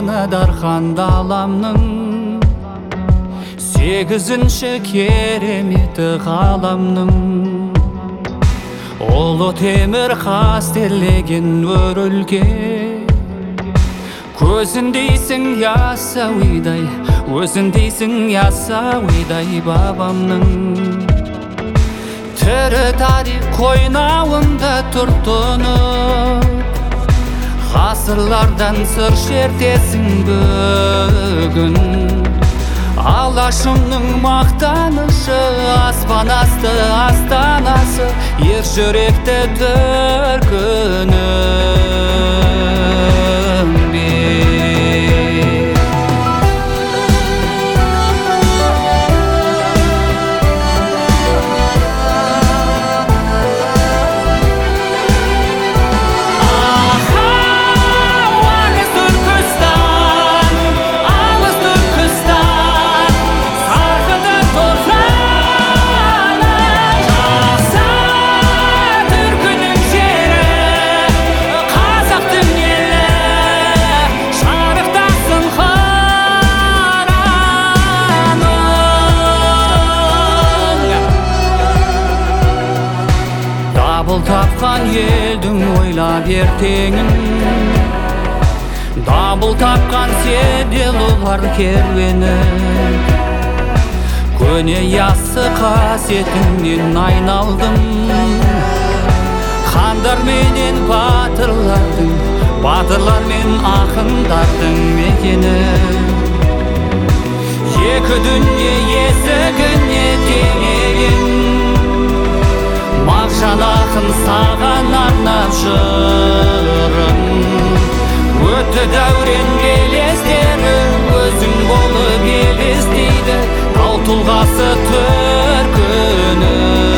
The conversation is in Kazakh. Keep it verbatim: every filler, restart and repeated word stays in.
алтыны дархан даламның, сегізінші кереметі ғаламның. Олы темір қастерлеген өрілге, көзіндейсің ясауидай, өзіндейсің ясауидай бабамның. Тірі тарих қойнауында тұртынып, ғасырлардан сыр шертесің бүгін. Алашымның мақтанышы, аспан асты астанасы, ер жүректі төркінім бе. Дабыл тапқан елдің ойлап ертеңін, дабыл тапқан седелулар керуені. Көне яссы қасиетіңнен айналдым, хандар менен батырлардың, батырлар мен ақындардың мекені. Екі дүние есігіне теңеген, мағжан ақын саған арнап жырын. Өтті дәурен белестері, өзің болып елестейді, тау тұлғасы төркіні.